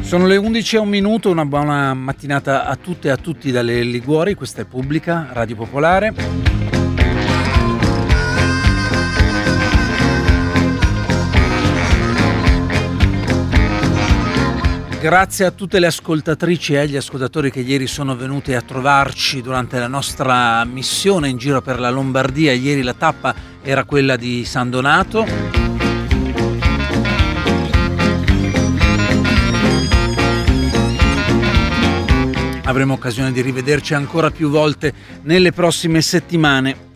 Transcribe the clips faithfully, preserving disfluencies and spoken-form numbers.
Sono le undici e un minuto, una buona mattinata a tutte e a tutti dalle Liguori, questa è Pubblica, Radio Popolare. Grazie a tutte le ascoltatrici e agli ascoltatori che ieri sono venuti a trovarci durante la nostra missione in giro per la Lombardia. Ieri la tappa era quella di San Donato. Avremo occasione di rivederci ancora più volte nelle prossime settimane.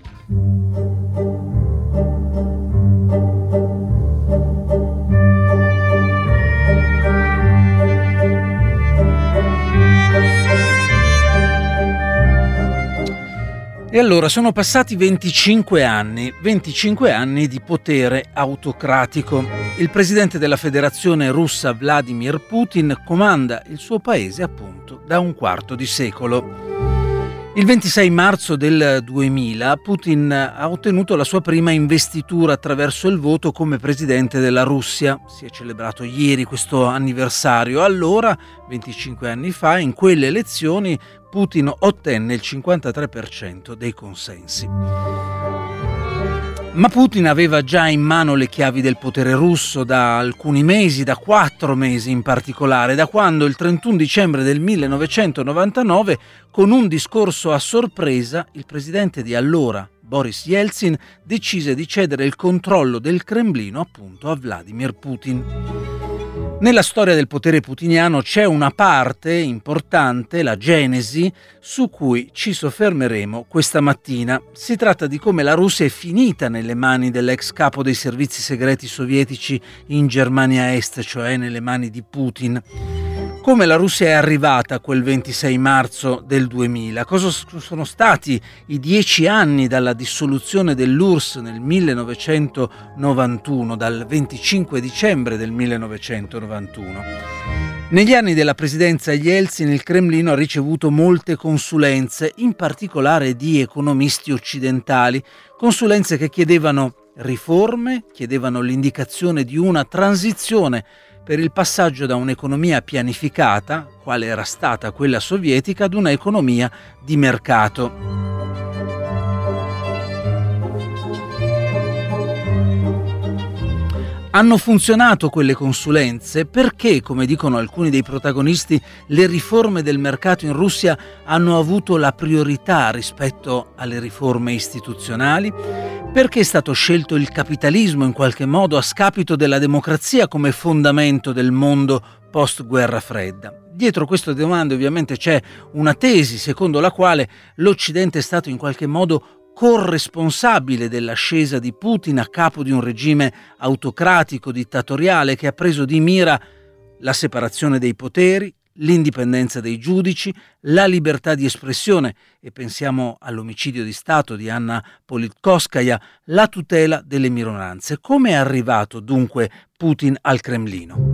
E allora sono passati venticinque anni, venticinque anni di potere autocratico. Il presidente della Federazione Russa Vladimir Putin comanda il suo paese appunto da un quarto di secolo. Il ventisei marzo del duemila Putin ha ottenuto la sua prima investitura attraverso il voto come presidente della Russia. Si è celebrato ieri questo anniversario. Allora, venticinque anni fa, in quelle elezioni Putin ottenne il cinquantatré per cento dei consensi. Ma Putin aveva già in mano le chiavi del potere russo da alcuni mesi, da quattro mesi in particolare, da quando il trentuno dicembre del millenovecentonovantanove, con un discorso a sorpresa, il presidente di allora, Boris Yeltsin, decise di cedere il controllo del Cremlino appunto a Vladimir Putin. Nella storia del potere putiniano c'è una parte importante, la genesi, su cui ci soffermeremo questa mattina. Si tratta di come la Russia è finita nelle mani dell'ex capo dei servizi segreti sovietici in Germania Est, cioè nelle mani di Putin. Come la Russia è arrivata a quel ventisei marzo del duemila? Cosa sono stati i dieci anni dalla dissoluzione dell'U R S S nel millenovecentonovantuno, dal venticinque dicembre del millenovecentonovantuno? Negli anni della presidenza Yeltsin il Cremlino ha ricevuto molte consulenze, in particolare di economisti occidentali, consulenze che chiedevano riforme, chiedevano l'indicazione di una transizione per il passaggio da un'economia pianificata, quale era stata quella sovietica, ad una economia di mercato. Hanno funzionato quelle consulenze perché, come dicono alcuni dei protagonisti, le riforme del mercato in Russia hanno avuto la priorità rispetto alle riforme istituzionali, perché è stato scelto il capitalismo in qualche modo a scapito della democrazia come fondamento del mondo post-guerra fredda. Dietro queste domande ovviamente c'è una tesi secondo la quale l'Occidente è stato in qualche modo corresponsabile dell'ascesa di Putin a capo di un regime autocratico, dittatoriale, che ha preso di mira la separazione dei poteri, l'indipendenza dei giudici, la libertà di espressione, e pensiamo all'omicidio di Stato di Anna Politkovskaya, la tutela delle minoranze. Come è arrivato dunque Putin al Cremlino?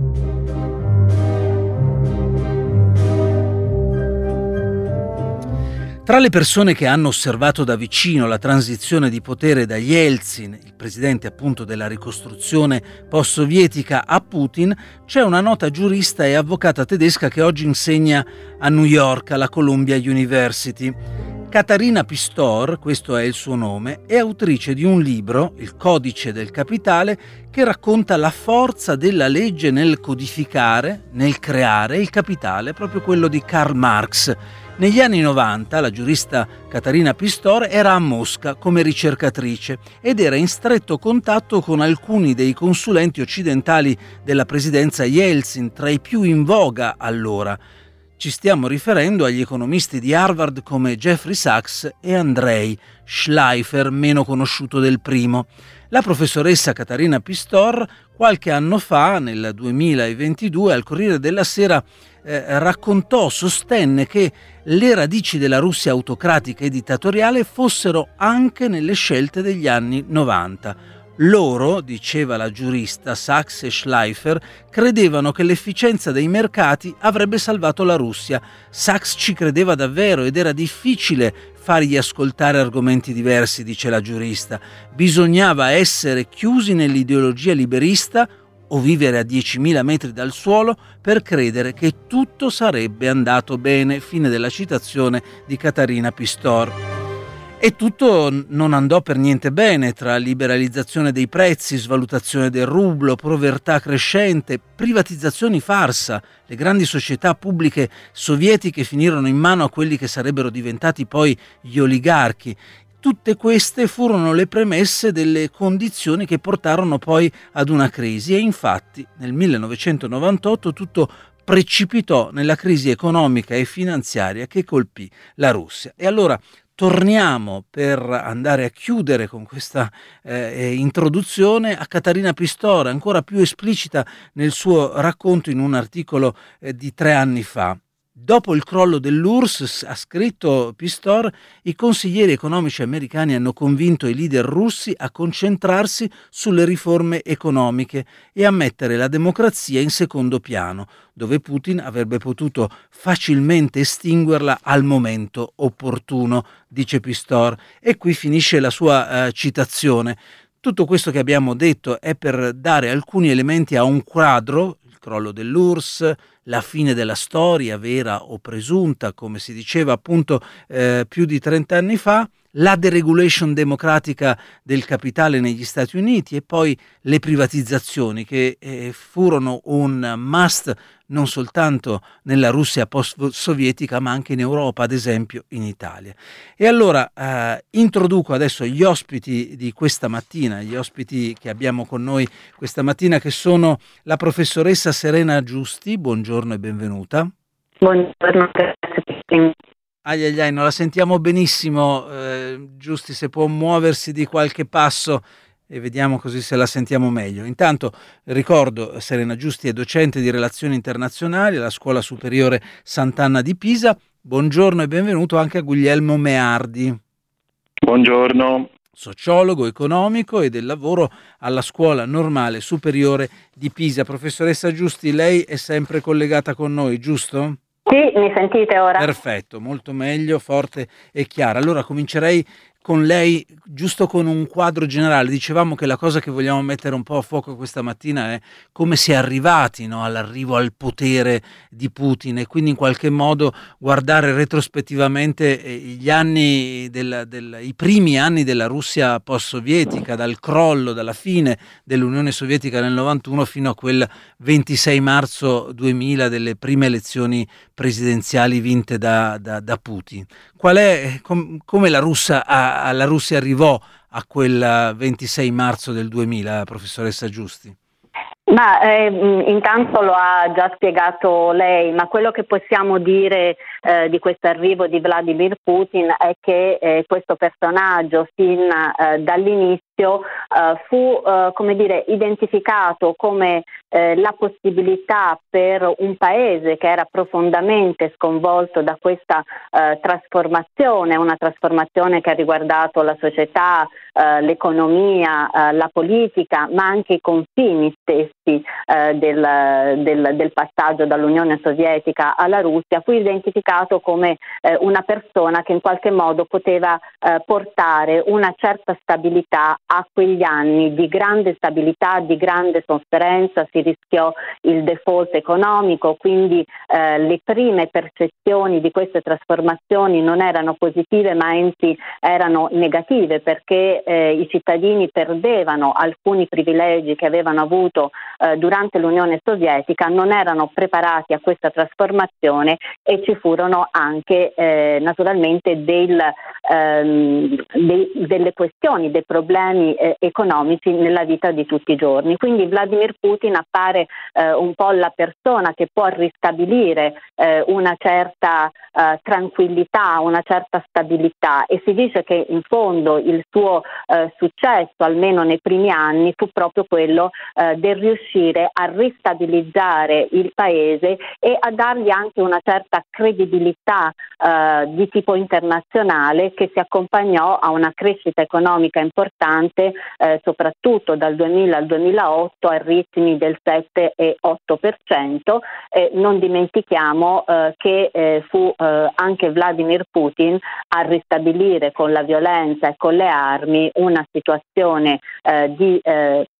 Tra le persone che hanno osservato da vicino la transizione di potere da Yeltsin, il presidente appunto della ricostruzione post-sovietica, a Putin, c'è una nota giurista e avvocata tedesca che oggi insegna a New York, alla Columbia University. Katarina Pistor, questo è il suo nome, è autrice di un libro, Il Codice del Capitale, che racconta la forza della legge nel codificare, nel creare il capitale, proprio quello di Karl Marx. Negli anni novanta la giurista Katarina Pistor era a Mosca come ricercatrice ed era in stretto contatto con alcuni dei consulenti occidentali della presidenza Yeltsin, tra i più in voga allora. Ci stiamo riferendo agli economisti di Harvard come Jeffrey Sachs e Andrei Schleifer, meno conosciuto del primo. La professoressa Katarina Pistor qualche anno fa, nel duemilaventidue, al Corriere della Sera eh, raccontò, sostenne che le radici della Russia autocratica e dittatoriale fossero anche nelle scelte degli anni novanta. Loro, diceva la giurista Sachs e Schleifer, credevano che l'efficienza dei mercati avrebbe salvato la Russia. Sachs ci credeva davvero ed era difficile fargli ascoltare argomenti diversi, dice la giurista. Bisognava essere chiusi nell'ideologia liberista o vivere a diecimila metri dal suolo per credere che tutto sarebbe andato bene. Fine della citazione di Caterina Pistor. E tutto non andò per niente bene, tra liberalizzazione dei prezzi, svalutazione del rublo, povertà crescente, privatizzazioni farsa. Le grandi società pubbliche sovietiche finirono in mano a quelli che sarebbero diventati poi gli oligarchi. Tutte queste furono le premesse delle condizioni che portarono poi ad una crisi e infatti nel millenovecentonovantotto tutto precipitò nella crisi economica e finanziaria che colpì la Russia. E allora torniamo, per andare a chiudere con questa eh, introduzione, a Caterina Pistor, ancora più esplicita nel suo racconto in un articolo eh, di tre anni fa. Dopo il crollo dell'U R S S, ha scritto Pistor, i consiglieri economici americani hanno convinto i leader russi a concentrarsi sulle riforme economiche e a mettere la democrazia in secondo piano, dove Putin avrebbe potuto facilmente estinguerla al momento opportuno, dice Pistor. E qui finisce la sua eh, citazione. Tutto questo che abbiamo detto è per dare alcuni elementi a un quadro, il crollo dell'U R S S, la fine della storia, vera o presunta, come si diceva appunto eh, più di trenta anni fa, la deregulation democratica del capitale negli Stati Uniti e poi le privatizzazioni che eh, furono un must non soltanto nella Russia post-sovietica ma anche in Europa, ad esempio in Italia. E allora eh, introduco adesso gli ospiti di questa mattina, gli ospiti che abbiamo con noi questa mattina, che sono la professoressa Serena Giusti. Buongiorno e benvenuta. Buongiorno, grazie. Ai ai ai, non la sentiamo benissimo, eh, Giusti, se può muoversi di qualche passo e vediamo così se la sentiamo meglio. Intanto ricordo, Serena Giusti è docente di relazioni internazionali alla Scuola Superiore Sant'Anna di Pisa. Buongiorno e benvenuto anche a Guglielmo Meardi. Buongiorno. Sociologo economico e del lavoro alla Scuola Normale Superiore di Pisa. Professoressa Giusti, lei è sempre collegata con noi, giusto? Sì, mi sentite ora? Perfetto, molto meglio, forte e chiara. Allora comincerei con lei, giusto con un quadro generale. Dicevamo che la cosa che vogliamo mettere un po' a fuoco questa mattina è come si è arrivati, no, all'arrivo al potere di Putin, e quindi in qualche modo guardare retrospettivamente gli anni del, del, i primi anni della Russia post-sovietica, dal crollo, dalla fine dell'Unione Sovietica nel novantuno fino a quel ventisei marzo duemila delle prime elezioni presidenziali vinte da, da, da Putin. Qual è, com, come la Russia, a, la Russia arrivò a quel ventisei marzo del duemila, professoressa Giusti? Ma eh, intanto lo ha già spiegato lei, ma quello che possiamo dire eh, di questo arrivo di Vladimir Putin è che eh, questo personaggio sin eh, dall'inizio Uh, fu uh, come dire identificato come uh, la possibilità per un paese che era profondamente sconvolto da questa uh, trasformazione, una trasformazione che ha riguardato la società, uh, l'economia, uh, la politica, ma anche i confini stessi uh, del, del, del passaggio dall'Unione Sovietica alla Russia. Fu identificato come uh, una persona che in qualche modo poteva uh, portare una certa stabilità a quegli anni di grande stabilità, di grande sofferenza. Si rischiò il default economico, quindi eh, le prime percezioni di queste trasformazioni non erano positive ma anzi erano negative, perché eh, i cittadini perdevano alcuni privilegi che avevano avuto eh, durante l'Unione Sovietica, non erano preparati a questa trasformazione e ci furono anche eh, naturalmente del, ehm, dei, delle questioni, dei problemi eh, economici nella vita di tutti i giorni. Quindi Vladimir Putin appare eh, un po' la persona che può ristabilire eh, una certa eh, tranquillità, una certa stabilità, e si dice che in fondo il suo eh, successo, almeno nei primi anni, fu proprio quello eh, del riuscire a ristabilizzare il paese e a dargli anche una certa credibilità eh, di tipo internazionale, che si accompagnò a una crescita economica importante Eh, soprattutto dal duemila al duemilaotto a ritmi del sette e otto per cento. Eh, non dimentichiamo eh, che eh, fu eh, anche Vladimir Putin a ristabilire con la violenza e con le armi una situazione eh, di eh,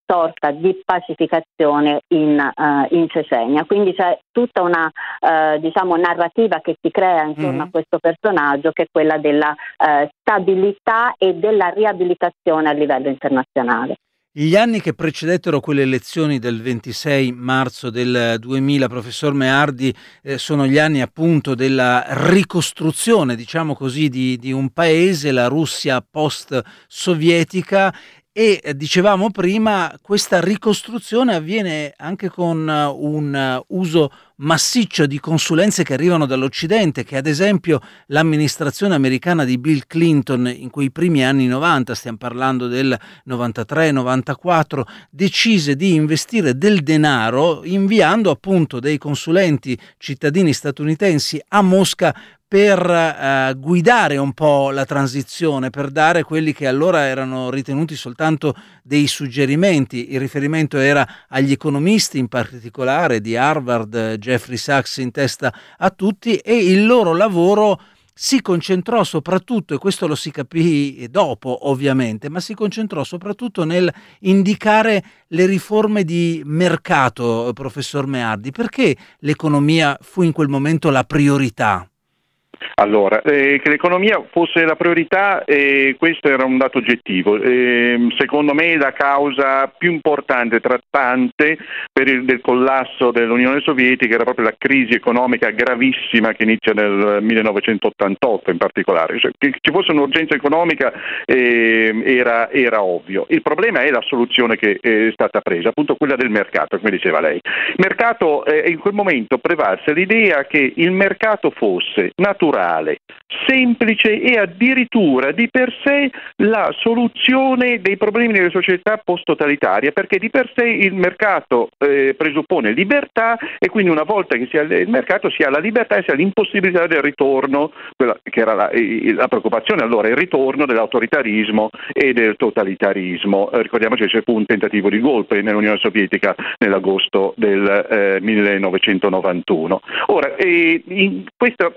sorta di pacificazione in, uh, in Cecenia. Quindi c'è tutta una uh, diciamo narrativa che si crea intorno mm-hmm. a questo personaggio, che è quella della uh, stabilità e della riabilitazione a livello internazionale. Gli anni che precedettero quelle elezioni del ventisei marzo del duemila, professor Meardi, eh, sono gli anni appunto della ricostruzione, diciamo così, di, di un paese, la Russia post-sovietica, e eh, dicevamo prima, questa ricostruzione avviene anche con uh, un uh, uso massiccio di consulenze che arrivano dall'Occidente, che ad esempio l'amministrazione americana di Bill Clinton in quei primi anni novanta, stiamo parlando del novantatré novantaquattro, decise di investire del denaro inviando appunto dei consulenti cittadini statunitensi a Mosca per uh, guidare un po' la transizione, per dare quelli che allora erano ritenuti soltanto dei suggerimenti. Il riferimento era agli economisti, in particolare di Harvard, Jeffrey Sachs in testa a tutti, e il loro lavoro si concentrò soprattutto, e questo lo si capì dopo ovviamente, ma si concentrò soprattutto nel indicare le riforme di mercato, professor Meardi. Perché l'economia fu in quel momento la priorità? Allora, eh, che l'economia fosse la priorità, eh, questo era un dato oggettivo. Eh, secondo me la causa più importante tra tante per il del collasso dell'Unione Sovietica era proprio la crisi economica gravissima che inizia nel millenovecentottantotto in particolare. Cioè, che ci fosse un'urgenza economica eh, era, era ovvio. Il problema è la soluzione che è stata presa, appunto quella del mercato, come diceva lei. Il mercato, eh, in quel momento prevalse l'idea che il mercato fosse naturale, semplice e addirittura di per sé la soluzione dei problemi delle società post-totalitarie, perché di per sé il mercato eh, presuppone libertà, e quindi una volta che si ha il mercato si ha la libertà e si ha l'impossibilità del ritorno, quella che era la, la preoccupazione allora, il ritorno dell'autoritarismo e del totalitarismo. Eh, ricordiamoci che c'è fu un tentativo di golpe nell'Unione Sovietica nell'agosto del eh, millenovecentonovantuno. Ora, eh, in questa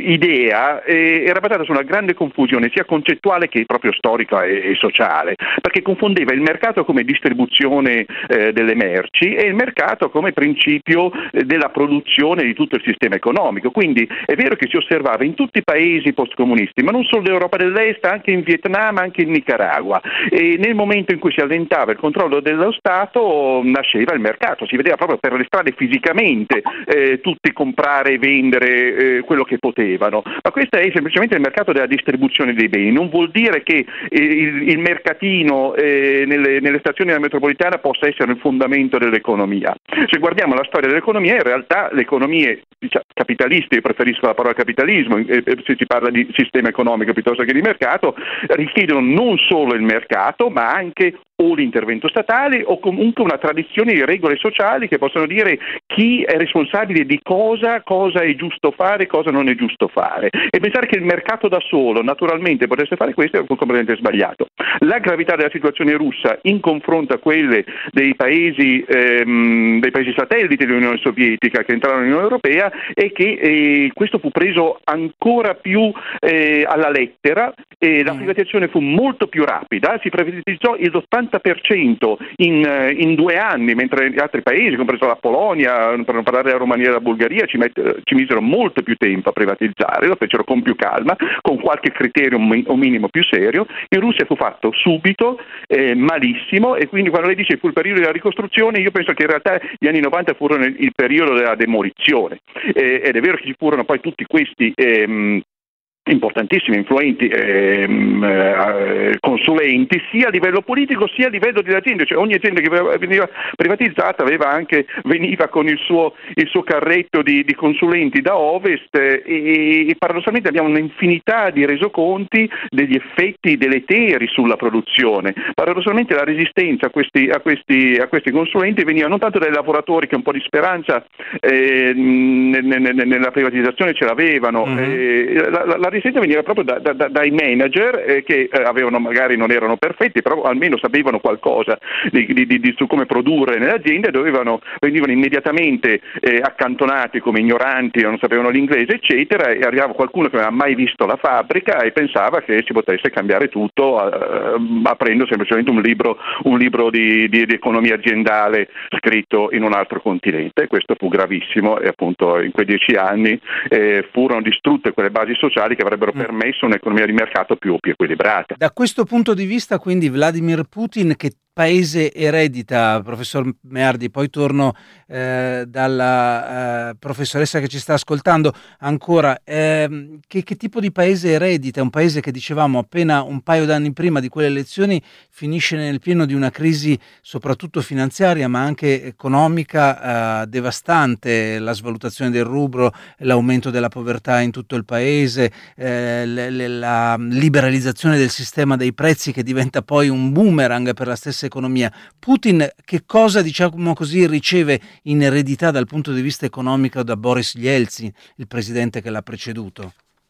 idea eh, era basata su una grande confusione sia concettuale che proprio storica e, e sociale, perché confondeva il mercato come distribuzione eh, delle merci e il mercato come principio eh, della produzione di tutto il sistema economico. Quindi è vero che si osservava in tutti i paesi postcomunisti, ma non solo d'Europa dell'Est, anche in Vietnam, anche in Nicaragua, e nel momento in cui si allentava il controllo dello Stato nasceva il mercato, si vedeva proprio per le strade fisicamente eh, tutti comprare e vendere eh, quello che potevano. Ma questo è semplicemente il mercato della distribuzione dei beni, non vuol dire che eh, il, il mercatino eh, nelle, nelle stazioni della metropolitana possa essere il fondamento dell'economia. Se guardiamo la storia dell'economia, in realtà le economie diciamo, capitaliste, io preferisco la parola capitalismo eh, se si parla di sistema economico piuttosto che di mercato, richiedono non solo il mercato ma anche o l'intervento statale o comunque una tradizione di regole sociali che possono dire chi è responsabile di cosa, cosa è giusto fare, cosa non è giusto fare, e pensare che il mercato da solo naturalmente potesse fare questo è completamente sbagliato. La gravità della situazione russa in confronto a quelle dei paesi ehm, dei paesi satelliti dell'Unione Sovietica che entrarono nell'Unione Europea è che eh, questo fu preso ancora più eh, alla lettera e la privatizzazione fu molto più rapida, si privatizzò il ottanta per cento in, in due anni, mentre gli altri paesi, compreso la Polonia, per non parlare della Romania e della Bulgaria, ci, met- ci misero molto più tempo a privatizzare, lo fecero con più calma, con qualche criterio o minimo più serio. In Russia fu fatto subito, eh, malissimo, e quindi quando lei dice fu il periodo della ricostruzione, io penso che in realtà gli anni novanta furono il, il periodo della demolizione, eh, ed è vero che ci furono poi tutti questi ehm, importantissimi, influenti ehm, eh, consulenti sia a livello politico sia a livello di aziende, cioè ogni azienda che veniva privatizzata aveva anche, veniva con il suo, il suo carretto di, di consulenti da ovest eh, e, e paradossalmente abbiamo un'infinità di resoconti degli effetti deleteri sulla produzione. Paradossalmente la resistenza a questi, a questi, a questi consulenti veniva non tanto dai lavoratori che un po' di speranza eh, nella privatizzazione ce l'avevano, mm-hmm. eh, la, la, la resistenza veniva proprio da, da, da, dai manager eh, che eh, avevano, magari non erano perfetti, però almeno sapevano qualcosa di, di, di, di, su come produrre nelle aziende, dovevano, venivano immediatamente eh, accantonati come ignoranti, non sapevano l'inglese, eccetera, e arrivava qualcuno che non aveva mai visto la fabbrica e pensava che si potesse cambiare tutto eh, aprendo semplicemente un libro, un libro di, di, di economia aziendale scritto in un altro continente. E questo fu gravissimo e appunto in quei dieci anni eh, furono distrutte quelle basi sociali che avrebbero mm. permesso un'economia di mercato più, più equilibrata. Da questo punto di vista, quindi, Vladimir Putin che paese eredita, professor Meardi? Poi torno eh, dalla eh, professoressa che ci sta ascoltando ancora. Eh, che, che tipo di paese eredita? Un paese che, dicevamo, appena un paio d'anni prima di quelle elezioni finisce nel pieno di una crisi soprattutto finanziaria ma anche economica eh, devastante, la svalutazione del rublo, l'aumento della povertà in tutto il paese, eh, le, le, la liberalizzazione del sistema dei prezzi che diventa poi un boomerang per la stessa economia. Putin che cosa, diciamo così, riceve in eredità dal punto di vista economico da Boris Yeltsin, il presidente che l'ha preceduto?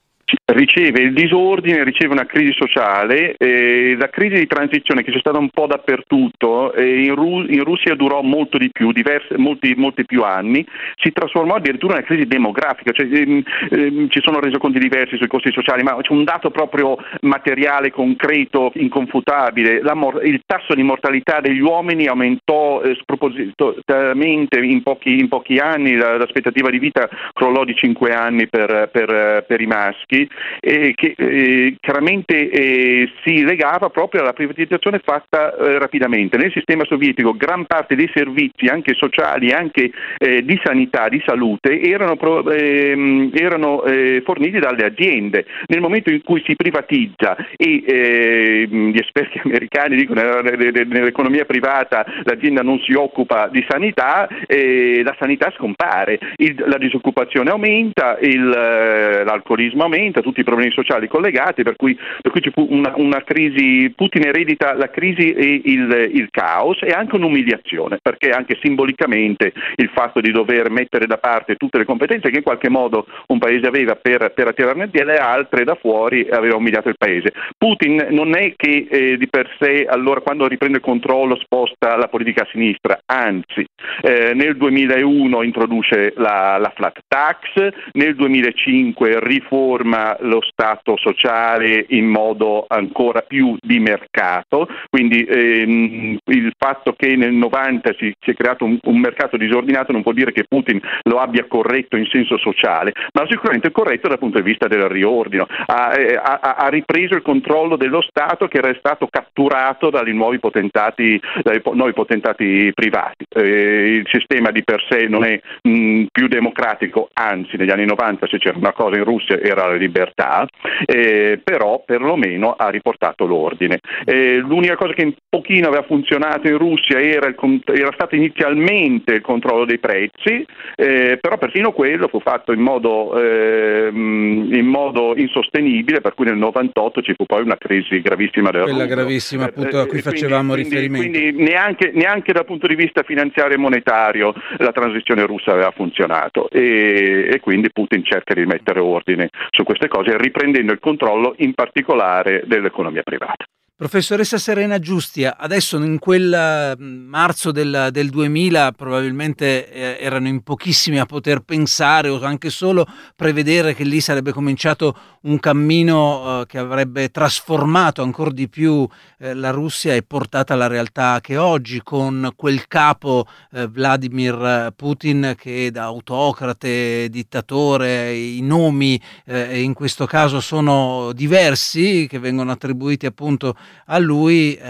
Riceve il disordine, riceve una crisi sociale, eh, la crisi di transizione che c'è stata un po' dappertutto, eh, in, Ru- in Russia durò molto di più, diverse, molti, molti più anni, si trasformò addirittura in una crisi demografica, cioè, ehm, ehm, ci sono resoconti diversi sui costi sociali, ma c'è un dato proprio materiale, concreto, inconfutabile. La mor- il tasso di mortalità degli uomini aumentò eh, spropositamente in pochi, in pochi anni, la, l'aspettativa di vita crollò di cinque anni per, per, per i maschi, Eh, che eh, chiaramente eh, si legava proprio alla privatizzazione fatta eh, rapidamente. Nel sistema sovietico gran parte dei servizi, anche sociali, anche eh, di sanità, di salute, erano, pro, eh, erano eh, forniti dalle aziende. Nel momento in cui si privatizza e eh, gli esperti americani dicono che nell'economia privata l'azienda non si occupa di sanità, eh, la sanità scompare, il, la disoccupazione aumenta, il, l'alcolismo aumenta, tutti i problemi sociali collegati, per cui, per cui ci fu una, una crisi. Putin eredita la crisi e il, il caos e anche un'umiliazione, perché anche simbolicamente il fatto di dover mettere da parte tutte le competenze che in qualche modo un paese aveva per, per attirarne le altre da fuori, aveva umiliato il paese. Putin non è che eh, di per sé, allora, quando riprende il controllo, sposta la politica a sinistra, anzi eh, nel duemilauno introduce la, la flat tax, nel duemilacinque riforma lo Stato sociale in modo ancora più di mercato, quindi ehm, il fatto che nel novanta si, si è creato un, un mercato disordinato non vuol dire che Putin lo abbia corretto in senso sociale, ma sicuramente corretto dal punto di vista del riordino. Ha, ha, ha ripreso il controllo dello Stato che era stato catturato dai nuovi potentati, dai nuovi potentati privati. Eh, il sistema di per sé non è mh, più democratico, anzi negli anni novanta se c'era una cosa in Russia era la libertà, eh, però perlomeno ha riportato l'ordine. Eh, l'unica cosa che un pochino aveva funzionato in Russia era, il, era stato inizialmente il controllo dei prezzi, eh, però persino quello fu fatto in modo, eh, in modo insostenibile, per cui nel novantotto ci fu poi una crisi gravissima del Quella rublo. gravissima appunto a cui eh, facevamo quindi, riferimento. Quindi, quindi neanche, neanche dal punto di vista finanziario e monetario la transizione russa aveva funzionato e, e quindi Putin cerca di mettere ordine su queste cose, riprendendo il controllo in particolare dell'economia privata. Professoressa Serena Giustia, adesso in quel marzo del, del duemila probabilmente eh, erano in pochissimi a poter pensare o anche solo prevedere che lì sarebbe cominciato un cammino eh, che avrebbe trasformato ancora di più eh, la Russia e portata alla realtà che oggi, con quel capo eh, Vladimir Putin che da autocrate, dittatore, i nomi eh, in questo caso sono diversi, che vengono attribuiti appunto a lui, eh,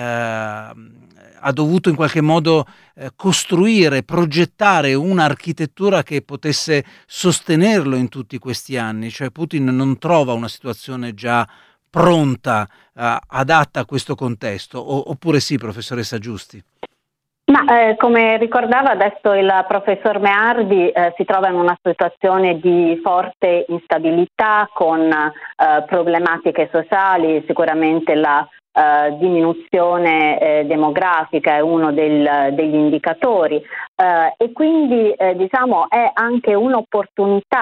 ha dovuto in qualche modo eh, costruire, progettare un'architettura che potesse sostenerlo in tutti questi anni. Cioè Putin non trova una situazione già pronta, eh, adatta a questo contesto, o, oppure sì, professoressa Giusti? Ma eh, come ricordava adesso il professor Meardi, eh, si trova in una situazione di forte instabilità con eh, problematiche sociali, sicuramente la Uh, diminuzione eh, demografica è uno del, degli indicatori uh, e quindi eh, diciamo è anche un'opportunità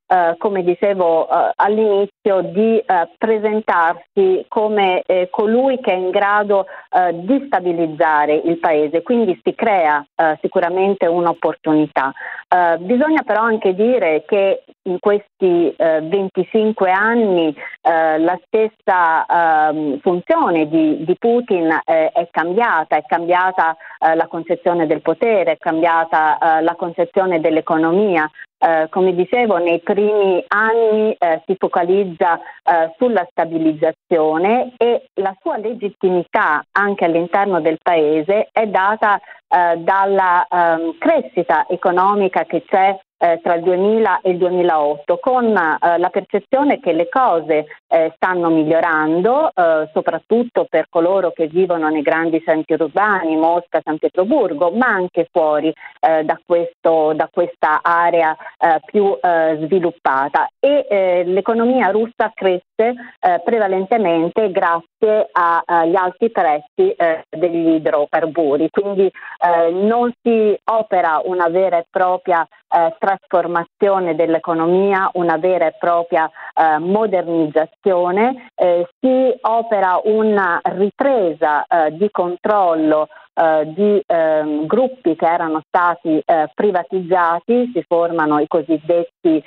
eh, come dicevo eh, all'inizio, di eh, presentarsi come eh, colui che è in grado eh, di stabilizzare il paese, quindi si crea eh, sicuramente un'opportunità. Eh, bisogna però anche dire che in questi eh, venticinque anni eh, la stessa eh, funzione di, di Putin eh, è cambiata, è cambiata eh, la concezione del potere, è cambiata eh, la concezione dell'economia. Eh, come dicevo, nei primi anni eh, si focalizza eh, sulla stabilizzazione e la sua legittimità anche all'interno del paese è data eh, dalla ehm, crescita economica che c'è Eh, tra il duemila e il duemilaotto, con eh, la percezione che le cose eh, stanno migliorando, eh, soprattutto per coloro che vivono nei grandi centri urbani, Mosca, San Pietroburgo, ma anche fuori eh, da, questo, da questa area eh, più eh, sviluppata. E eh, l'economia russa cresce eh, prevalentemente grazie a, agli alti prezzi eh, degli idrocarburi, quindi eh, non si opera una vera e propria eh, trasformazione dell'economia, una vera e propria eh, modernizzazione, eh, si opera una ripresa eh, di controllo eh, di eh, gruppi che erano stati eh, privatizzati, si formano i cosiddetti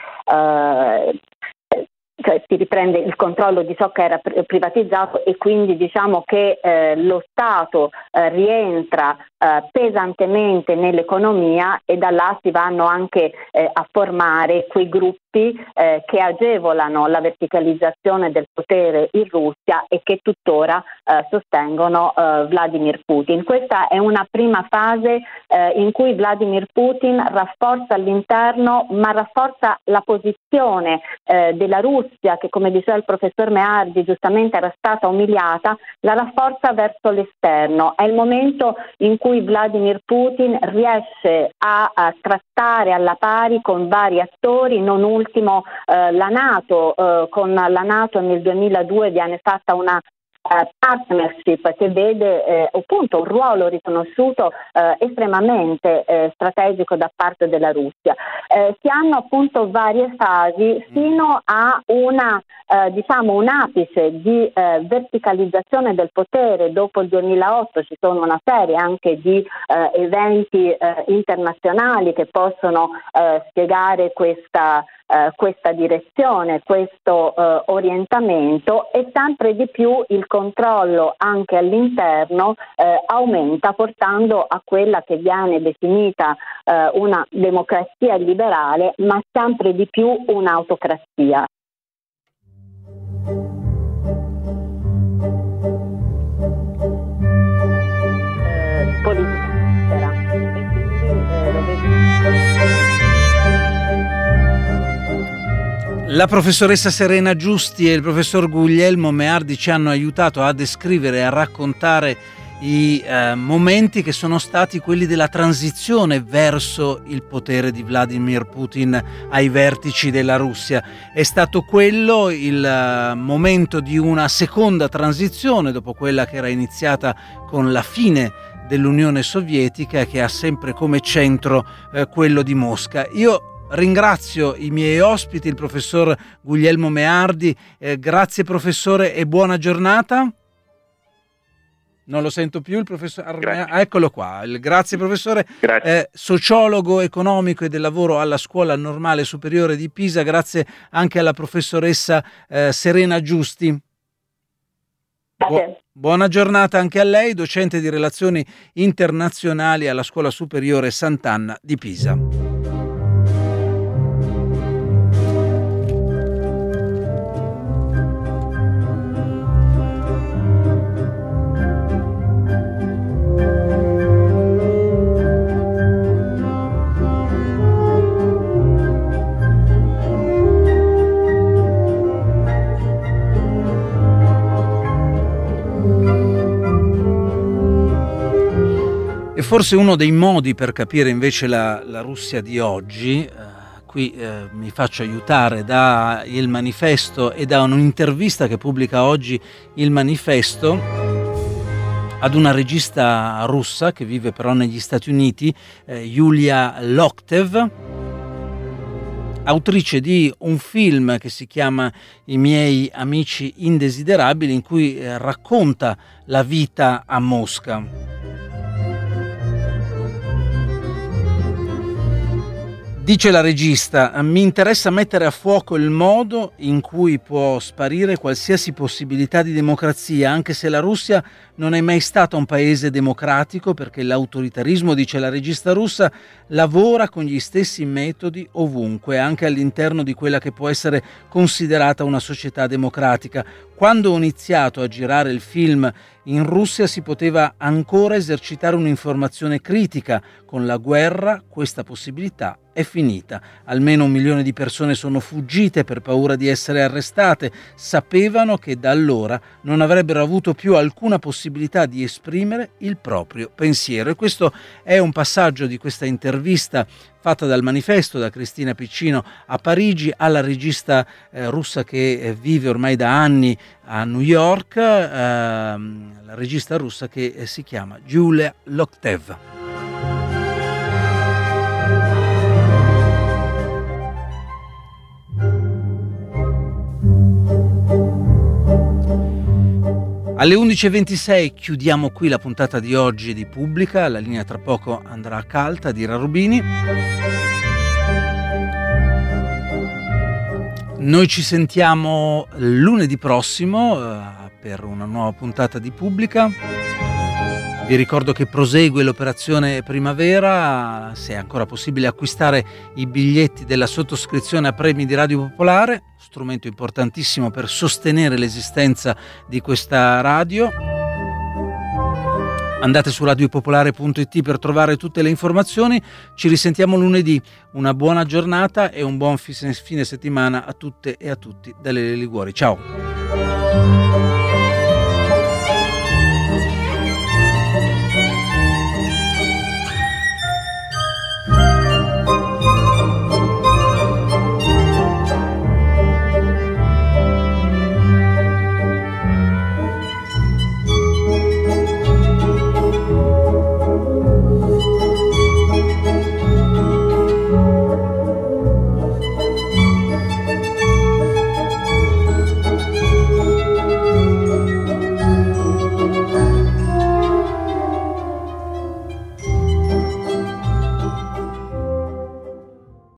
eh, cioè si riprende il controllo di ciò che era privatizzato e quindi diciamo che eh, lo Stato eh, rientra eh, pesantemente nell'economia e da là si vanno anche eh, a formare quei gruppi eh, che agevolano la verticalizzazione del potere in Russia e che tuttora eh, sostengono eh, Vladimir Putin. Questa è una prima fase eh, in cui Vladimir Putin rafforza all'interno, ma rafforza la posizione eh, della Russia, che come diceva il professor Meardi giustamente era stata umiliata, la rafforza verso l'esterno. È il momento in cui Vladimir Putin riesce a, a trattare alla pari con vari attori, non ultimo eh, la NATO. Eh, con la NATO nel duemiladue viene fatta una Uh, partnership che vede eh, appunto un ruolo riconosciuto eh, estremamente eh, strategico da parte della Russia. Eh, si hanno appunto varie fasi fino a una eh, diciamo un apice di eh, verticalizzazione del potere. Dopo il duemilaotto ci sono una serie anche di eh, eventi eh, internazionali che possono eh, spiegare questa Uh, questa direzione, questo uh, orientamento, e sempre di più il controllo anche all'interno uh, aumenta, portando a quella che viene definita uh, una democrazia liberale, ma sempre di più un'autocrazia. Uh, politica era. E quindi, uh, dove... La professoressa Serena Giusti e il professor Guglielmo Meardi ci hanno aiutato a descrivere e a raccontare i eh, momenti che sono stati quelli della transizione verso il potere di Vladimir Putin ai vertici della Russia. È stato quello il eh, momento di una seconda transizione dopo quella che era iniziata con la fine dell'Unione Sovietica, che ha sempre come centro eh, quello di Mosca. Io ringrazio i miei ospiti, il professor Guglielmo Meardi. Eh, grazie professore e buona giornata. Non lo sento più il professor. Ah, eccolo qua. Il, grazie professore. Grazie. Eh, sociologo economico e del lavoro alla Scuola Normale Superiore di Pisa. Grazie anche alla professoressa eh, Serena Giusti. Bu- buona giornata anche a lei, docente di relazioni internazionali alla Scuola Superiore Sant'Anna di Pisa. E forse uno dei modi per capire invece la, la Russia di oggi, eh, qui eh, mi faccio aiutare da Il Manifesto e da un'intervista che pubblica oggi Il Manifesto ad una regista russa che vive però negli Stati Uniti, eh, Yulia Loktev. autrice di un film che si chiama I miei amici indesiderabili, in cui eh, racconta la vita a Mosca. Dice la regista: mi interessa mettere a fuoco il modo in cui può sparire qualsiasi possibilità di democrazia, anche se la Russia non è mai stata un paese democratico, perché l'autoritarismo, dice la regista russa, lavora con gli stessi metodi ovunque, anche all'interno di quella che può essere considerata una società democratica. Quando ho iniziato a girare il film in Russia si poteva ancora esercitare un'informazione critica. Con la guerra questa possibilità è finita. Almeno un milione di persone sono fuggite per paura di essere arrestate. Sapevano che da allora non avrebbero avuto più alcuna possibilità di esprimere il proprio pensiero. E questo è un passaggio di questa intervista fatta dal Manifesto, da Cristina Piccino a Parigi, alla regista eh, russa che eh, vive ormai da anni a New York, eh, la regista russa che eh, si chiama Julia Loktev. Alle undici e ventisei chiudiamo qui la puntata di oggi di Pubblica. La linea tra poco andrà a Calta di Rarubini. Noi ci sentiamo lunedì prossimo eh, per una nuova puntata di Pubblica. Vi ricordo che prosegue l'operazione Primavera, se è ancora possibile acquistare i biglietti della sottoscrizione a premi di Radio Popolare, strumento importantissimo per sostenere l'esistenza di questa radio. Andate su radiopopolare punto it per trovare tutte le informazioni. Ci risentiamo lunedì. Una buona giornata e un buon fine settimana a tutte e a tutti da Lele Liguori. Ciao!